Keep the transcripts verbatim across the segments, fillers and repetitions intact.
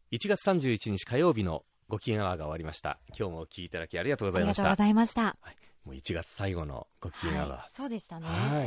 いちがつさんじゅういちにち火曜日のご機嫌アワーが終わりました。今日もお聞きいただきありがとうございました。 ありがとうございました、 はい、もういちがつ最後のご機嫌アワー、はい、 そうでしたね、 はい、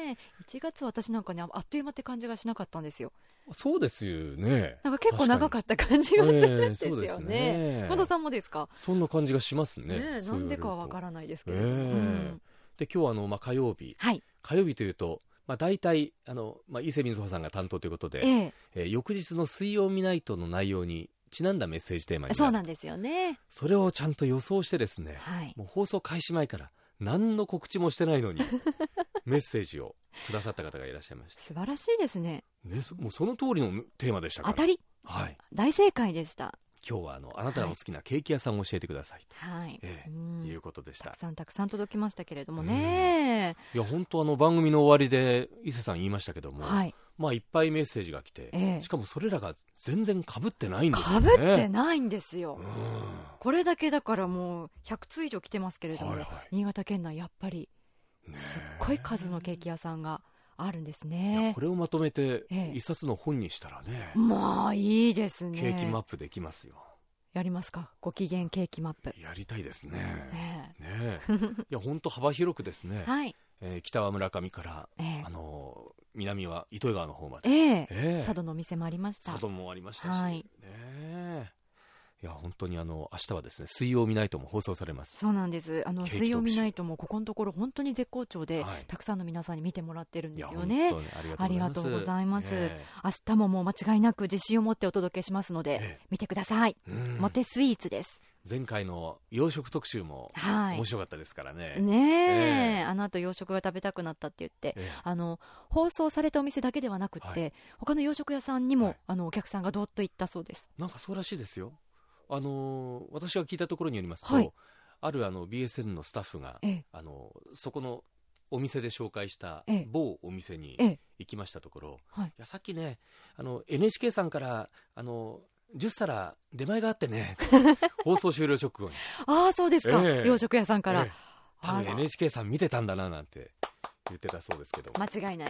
いちがつ私なんかねあっという間って感じがしなかったんですよ。 そうですよね。 なんか結構長かった感じがするんですよね。 えー、そうですね。 近藤さんもですか？ そんな感じがしますね。 ね、なんでかはわからないですけれども、 えーうん、で今日はあの、まあ、火曜日、はい、火曜日というと、まあ、大体あの、まあ、伊勢瑞穂さんが担当ということで、えーえー、翌日の水曜ミナイトの内容にちなんだメッセージテーマになる。 そうなんですよね。 それをちゃんと予想してですね、はい、もう放送開始前から何の告知もしてないのにメッセージをくださった方がいらっしゃいました。 素晴らしいですね。 ね、もうその通りのテーマでしたから。 当たり、はい、大正解でした。 今日はあのあなたの好きなケーキ屋さんを教えてくださいと、 はいええ、いうことでした。 たくさんたくさん届きましたけれどもね、 いや本当あの番組の終わりで伊勢さん言いましたけども、はい、まあ、いっぱいメッセージが来て、ええ、しかもそれらが全然被ってないんですよね。 被ってないんですよ。これだけだからもうひゃくつ以上来てますけれども、はいはい、新潟県内やっぱりすっごい数のケーキ屋さんがあるんですね。 これをまとめて一冊の本にしたらね、 ええ、まあいいですね。 ケーキマップできますよ。 やりますか？ご機嫌ケーキマップやりたいですね。 ねえねえいや本当幅広くですね、はい、えー、北は村上から、えー、あのー、南は糸魚川の方まで、 えーえー、佐渡のお店もありました。 佐渡もありましたし、 はい、 ね、いや本当にあの明日はですね水曜ミナイトも放送されます。 そうなんです。あの水曜ミナイトもここのところ本当に絶好調で、はい、たくさんの皆さんに見てもらってるんですよね。ありがとうございます。えー、明日ももう間違いなく自信を持ってお届けしますので、えー、見てください。モテスイーツです。 前回の洋食特集も面白かったですからね。 はい、ねえ、えー、あの後洋食が食べたくなったって言って、えー、あの放送されたお店だけではなくって、はい、他の洋食屋さんにも、はい、あのお客さんがどっと行ったそうです。 なんかそうらしいですよ。あのー、私が聞いたところによりますと、はい、あるあの ビーエスエヌ のスタッフが、ええ、あのそこのお店で紹介した某お店に行きましたところ、ええ、いやさっきねあの エヌエイチケー さんからあのじゅっさら出前があってね放送終了直後にああそうですか、ええ、洋食屋さんから、ええ、 多分 エヌエイチケー さん見てたんだななんて言ってたそうですけど間違いない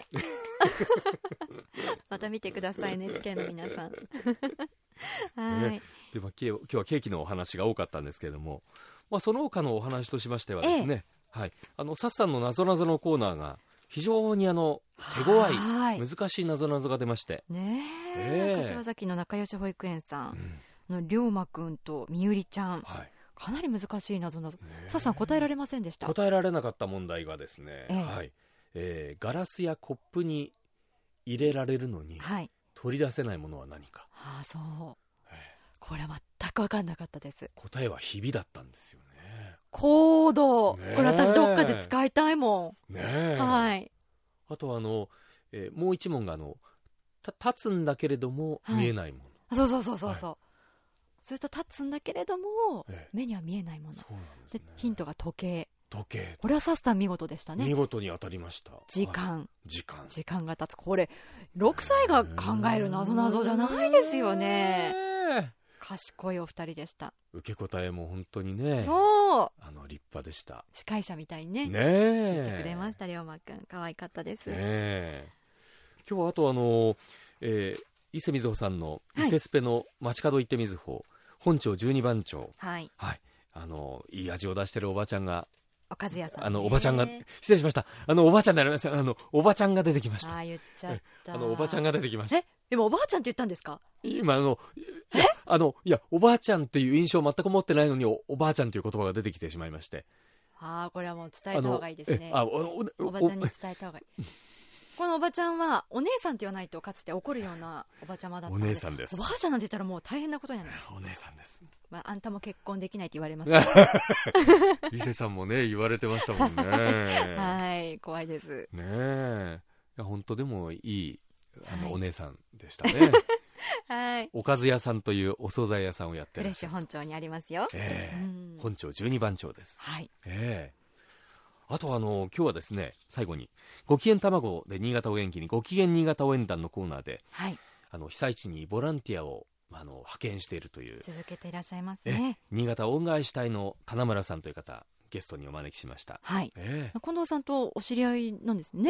また見てください エヌエイチケー の皆さんはい、ね、 でまあ、今日はケーキのお話が多かったんですけれども、まあ、その他のお話としましてはですね、ええ、はい、あのサッさんのなぞなぞのコーナーが非常にあの手強い難しいなぞなぞが出ましてねえ、えー、柏崎の仲良し保育園さん、うん、の龍馬くんとみゆりちゃん、はい、かなり難しいなぞなぞ、サッさん答えられませんでした。 答えられなかった問題がですね、えーはいえー、ガラスやコップに入れられるのに、はい、取り出せないものは何か。 ああそう、えー、これは全く分かんなかったです。 答えはひびだったんですよね。 コード、ね、これ私どっかで使いたいもん、 ね、はい、あとはあの、えー、もう一問があのた立つんだけれども見えないもの、 はい、そうそうそうそうそう、はい、ずっと立つんだけれども、ええ、目には見えないもの。そうなんですね。でヒントが時計。 時計。 これはサッさん見事でしたね。 見事に当たりました。 時間、はい、 時間時間が経つ。これろくさいが考えるなぞなぞじゃないですよね。賢いお二人でした。 受け答えも本当にね、 そうあの立派でした。 司会者みたいにね、 ねえ言ってくれました。龍馬くん可愛かったです。 ねえ、今日はあとあの、えー、伊勢瑞穂さんの伊勢スペの街角行って瑞穂、はい、本町じゅうにばん町、はいはい、あのいい味を出してるおばちゃんが、 おかず屋さん、ね、 あのおばちゃんが、失礼しました、あのおばちゃんでありません、あのおばちゃんが出てきました。 あ言っちゃった、 あのおばちゃんが出てきました。 えでもおばあちゃんって言ったんですか？ 今あのいやあのいやおばあちゃんっていう印象を全く持ってないのに お, おばあちゃんという言葉が出てきてしまいまして、 あこれはもう伝えた方がいいですね。 あお, お, おばちゃんに伝えた方がいいこのおばちゃんはお姉さんって言わないとかつて怒るようなおばちゃまだったので、 お姉さんです。 おばあちゃんなんて言ったらもう大変なことになる。 お姉さんです、 まあ、あんたも結婚できないって言われますリセさんもね言われてましたもんねはい怖いですねえ、いや本当でもいいあの、はい、お姉さんでしたねはい、おかず屋さんというお惣菜屋さんをやってるフレッシュ本町にありますよ、 えーうん、本町じゅうにばん町です、はいえー、あとあの今日はですね最後にご機嫌卵で新潟を元気にご機嫌新潟応援団のコーナーで、はい、あの被災地にボランティアをあの派遣しているという続けていらっしゃいますね。 新潟恩返し隊の棚村さんという方ゲストにお招きしました、 はいえー、近藤さんとお知り合いなんですね。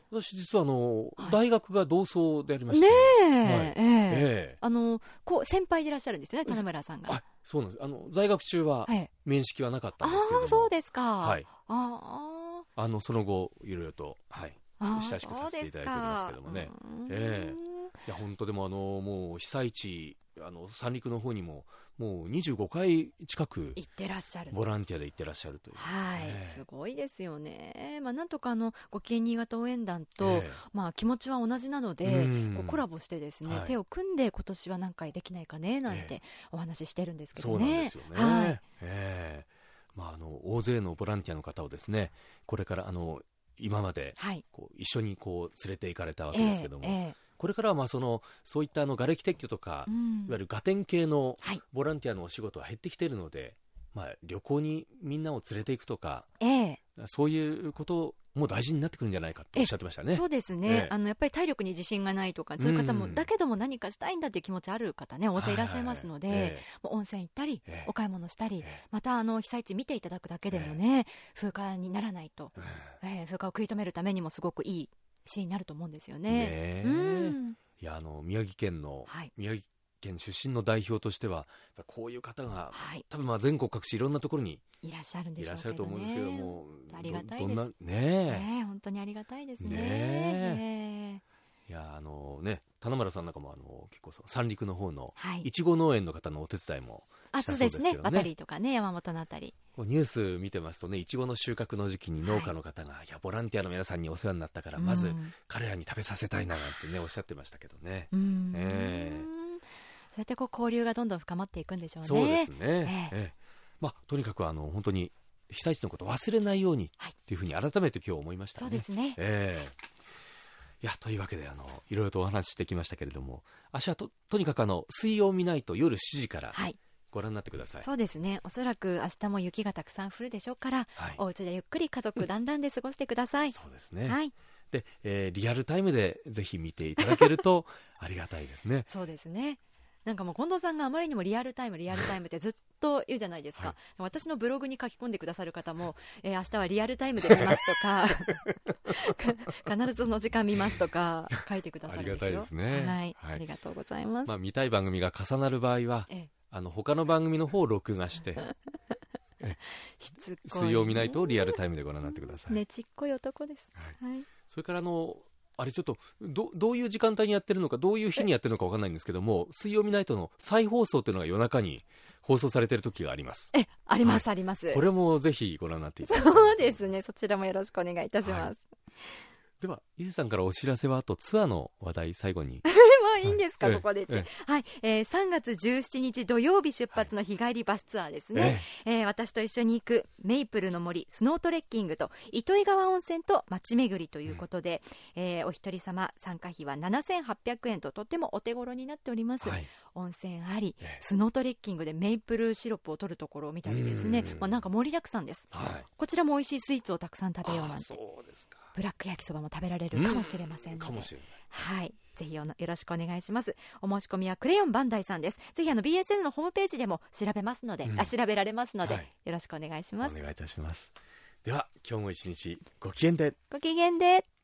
私実はあの、はい、大学が同窓でありまして、 ねえ、 はい、 ええー、あのこう先輩でいらっしゃるんですよね、棚村さんが。 あ、そうなんです。あの在学中は面識はなかったんですけども、 ああ、そうですか。 はい、 ああのその後いろいろと、はい、親しくさせていただいておりますけどもね。ええー、いや本当でもあのもう被災地、あの三陸の方にももうにじゅうごかい近く行ってらっしゃる、 ボランティアで行ってらっしゃるという、 はい、 えー、 すごいですよね。まあ、なんとかあのご機嫌新潟応援団と、えーまあ、気持ちは同じなので、こうコラボしてですね、はい、手を組んで今年は何回できないかねなんてお話ししてるんですけどね。 そうなんですよね、はい、えーまあ、あの大勢のボランティアの方をですね、これからあの今までこう一緒にこう連れて行かれたわけですけども、えーえーこれからはまあそのそういったあの瓦礫撤去とか、うん、いわゆるガテン系のボランティアのお仕事は減ってきているので、はい、まあ、旅行にみんなを連れていくとか、えー、そういうことも大事になってくるんじゃないかとおっしゃってましたね。 そうですね、えー、あのやっぱり体力に自信がないとかそういう方も、うん、だけども何かしたいんだという気持ちある方ね大勢いらっしゃいますので、はいはいはい、えー、もう温泉行ったり、えー、お買い物したり、えー、またあの被災地見ていただくだけでもね、えー、風化にならないと、えーえー、風化を食い止めるためにもすごくいいシーンになると思うんですよね。 ね、うん、いやあの宮城県の、はい、宮城県出身の代表としてはやっぱこういう方が、はい、多分まあ全国各地いろんなところにいらっしゃるんでしょうけどね。 いらっしゃると思うんですけども、 ありがたいです。 どんなねえ、 ねえ、本当にありがたいですね。 ねえ、ねえ、いやあのね、棚村さんなんかもあの結構三陸の方のいちご農園の方のお手伝いもしたそうですけどね。 あ、そうですね。渡りとかね、山本のあたり。 ニュース見てますとね、いちごの収穫の時期に農家の方が、はい、いやボランティアの皆さんにお世話になったから、うん、まず彼らに食べさせたいななんてねおっしゃってましたけどね。うん、えー、 そうやってこう交流がどんどん深まっていくんでしょうね。 そうですね、えーえーまあ、とにかくあの本当に被災地のことを忘れないようにっていうふうに改めて今日思いましたね。 そうですね、 えーいやというわけであのいろいろとお話ししてきましたけれども、明日は と, とにかくあの水曜見ないと夜しちじからご覧になってください。 はい、そうですね、おそらく明日も雪がたくさん降るでしょうから、はい、お家でゆっくり家族団らんで過ごしてください。 そうですね、 はい、 で、えー、リアルタイムでぜひ見ていただけるとありがたいですね。 そうですね、なんかもう近藤さんがあまりにもリアルタイムリアルタイムってずっと言うじゃないですか、はい、私のブログに書き込んでくださる方も、えー、明日はリアルタイムで見ますとか必ずその時間見ますとか書いてくださるんですよ。 ありがたいですね、 はいはい、ありがとうございます。 まあ、見たい番組が重なる場合は、ええ、あの他の番組の方を録画してしつこい、ね、 水曜見ないとリアルタイムでご覧になってください。 ねちっこい男です、 はいはい、それからあのあれちょっと ど, どういう時間帯にやってるのかどういう日にやってるのか分かんないんですけども、水曜見ないとの再放送というのが夜中に放送されている時があります。 えあります、はい、あります。 これもぜひご覧になっていただきたい。 そうですね、そちらもよろしくお願いいたします、はい、 では伊勢さんからお知らせはあとツアーの話題最後にまあいいんですか、はい、ここでって、ええはいえー、さんがつじゅうしちにち土曜日出発の日帰りバスツアーですね、ええー、私と一緒に行くメイプルの森スノートレッキングと糸魚川温泉と街巡りということで、うんえー、お一人様参加費はななせんはっぴゃくえんととってもお手頃になっております、はい、温泉あり、ええ、スノートレッキングでメイプルシロップを取るところを見たりですね、まあ、なんか盛りだくさんです、はい、こちらも美味しいスイーツをたくさん食べようなんて。 そうですか。 ブラック焼きそばも食べられるかもしれませんので、 かもしれない、 はい、ぜひよろしくお願いします。お申し込みはクレヨンバンダイさんです。ぜひあの ビーエスエヌ のホームページでも調べますので、うん、あ調べられますので、はい、よろしくお願いします。 お願いいたします。では今日も一日ご機嫌で。 ご機嫌で。